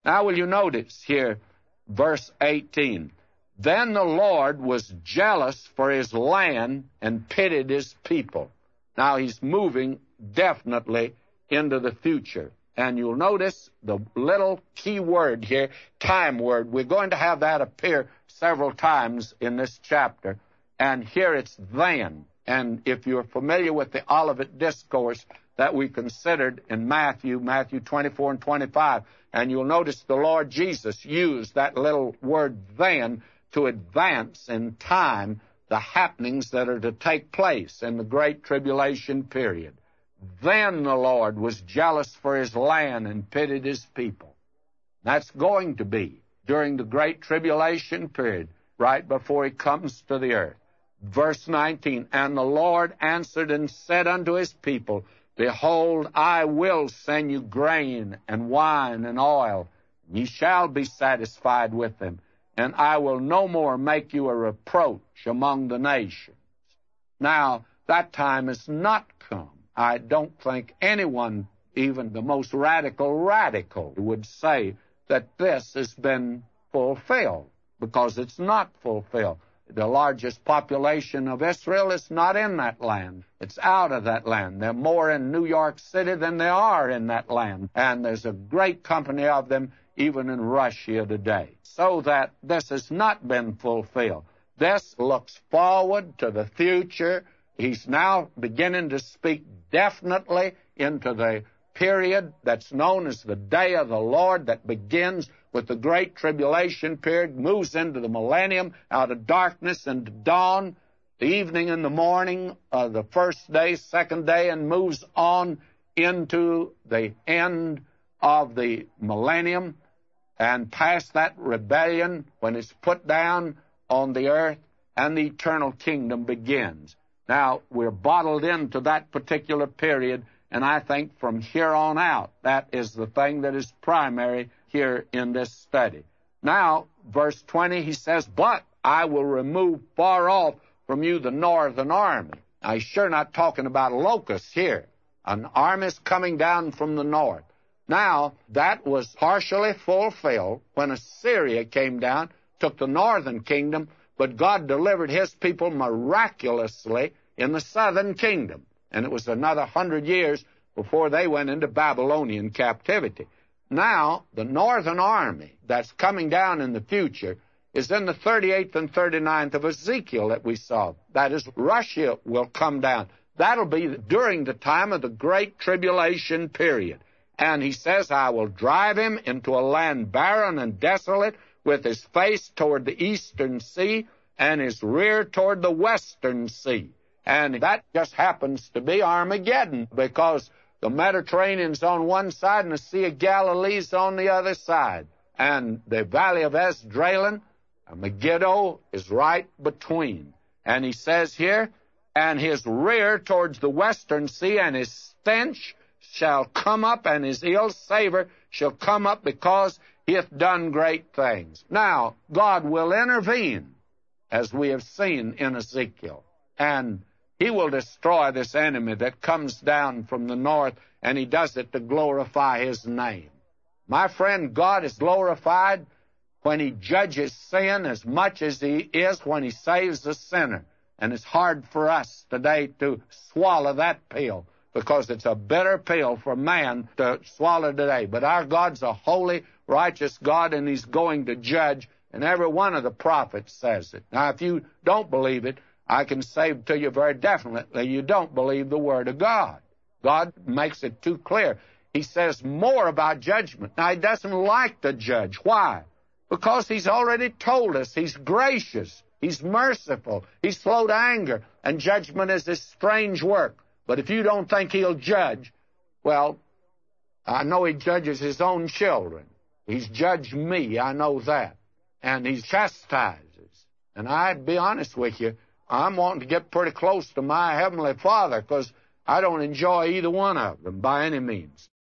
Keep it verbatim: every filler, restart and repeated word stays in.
Now, will you notice here, verse eighteen, then the Lord was jealous for his land and pitied his people. Now, he's moving definitely into the future. And you'll notice the little key word here, time word. We're going to have that appear several times in this chapter. And here it's then. And if you're familiar with the Olivet Discourse that we considered in Matthew, Matthew twenty-four and twenty-five, and you'll notice the Lord Jesus used that little word then to advance in time the happenings that are to take place in the Great Tribulation period. Then the Lord was jealous for his land and pitied his people. That's going to be during the Great Tribulation period, right before he comes to the earth. Verse nineteen, and the Lord answered and said unto his people, behold, I will send you grain and wine and oil. Ye shall be satisfied with them, and I will no more make you a reproach among the nations. Now, that time has not come. I don't think anyone, even the most radical radical, would say that this has been fulfilled, because it's not fulfilled. The largest population of Israel is not in that land. It's out of that land. There are more in New York City than there are in that land. And there's a great company of them even in Russia today. So that this has not been fulfilled. This looks forward to the future. He's now beginning to speak definitely into the period that's known as the day of the Lord, that begins with the Great Tribulation period, moves into the millennium, out of darkness into dawn, the evening and the morning of the first day, second day, and moves on into the end of the millennium, and past that rebellion when it's put down on the earth, and the eternal kingdom begins. Now, we're bottled into that particular period, and I think from here on out, that is the thing that is primary here in this study. Now, verse twenty, he says, but I will remove far off from you the northern army. Now, he's sure not talking about locusts here. An army is coming down from the north. Now, that was partially fulfilled when Assyria came down, took the northern kingdom, but God delivered his people miraculously in the southern kingdom. And it was another hundred years before they went into Babylonian captivity. Now, the northern army that's coming down in the future is in the thirty-eighth and thirty-ninth of Ezekiel that we saw. That is, Russia will come down. That'll be during the time of the Great Tribulation period. And he says, I will drive him into a land barren and desolate, with his face toward the eastern sea and his rear toward the western sea. And that just happens to be Armageddon, because the Mediterranean's on one side and the Sea of Galilee's on the other side. And the Valley of Esdraelon, Megiddo, is right between. And he says here, and his rear towards the western sea, and his stench shall come up, and his ill savor shall come up, because he hath done great things. Now, God will intervene, as we have seen in Ezekiel, and he will destroy this enemy that comes down from the north, and he does it to glorify his name. My friend, God is glorified when he judges sin as much as he is when he saves the sinner. And it's hard for us today to swallow that pill, because it's a bitter pill for man to swallow today. But our God's a holy, righteous God, and he's going to judge, and every one of the prophets says it. Now, if you don't believe it, I can say to you very definitely, you don't believe the Word of God. God makes it too clear. He says more about judgment. Now, he doesn't like to judge. Why? Because he's already told us he's gracious, he's merciful, he's slow to anger, and judgment is his strange work. But if you don't think he'll judge, well, I know he judges his own children. He's judged me, I know that. And he chastises. And I'd be honest with you, I'm wanting to get pretty close to my Heavenly Father, because I don't enjoy either one of them by any means.